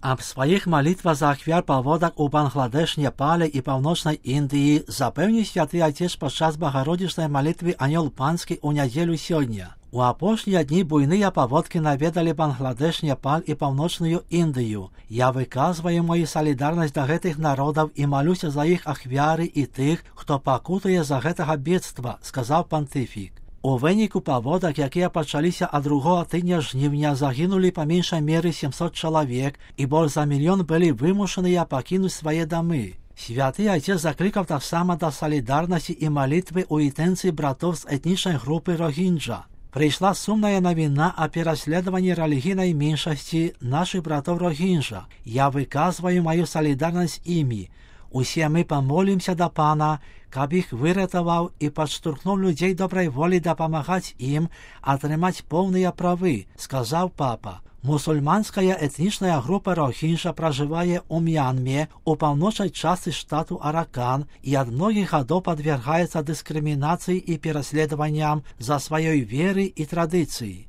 Аб своїх молитвах за ахвяр паводок у Бангладеш, Непалі і Північній Індії запевнив святий Отець під час Богородичної молитви Ангел Панський у неділю сьогодні. У апошние дни буйные паводки наведали Бангладеш, Непал и Паўночную Індію. Я выказваю мою солідарнасць да гэтых народаў і малюся за іх ахвяры і тых, хто пакутуе за гэтага бедства, сказаў пантыфік. У выніку паводак, якія пачаліся ад другого тыдня жніўня, загінулі па меншай меры 700 чалавек і больш за мільён былі вымушаныя пакінуць свае дамы. Святы Отец закликав таксама да солідарнасці і молитвы у інтенції братов з етнічної групи Рохінджа. Прийшла сумная новина о переследовании религийной меньшости наших братов Рохінджа. Я выказываю мою солідарність ими. Усе мы помолимся до Пана, каб их выратовал и подштурхнул людей доброй воли допомагать им отрымать полные правы, сказал папа. Мусульманская этнічная група Рохінджа проживає у Мьянме, у паўночнай частцы штату Аракан, і ад многіх гадоў падвяргаецца дыскрымінацыі і пераследаванням за сваёй веры і традыцыі.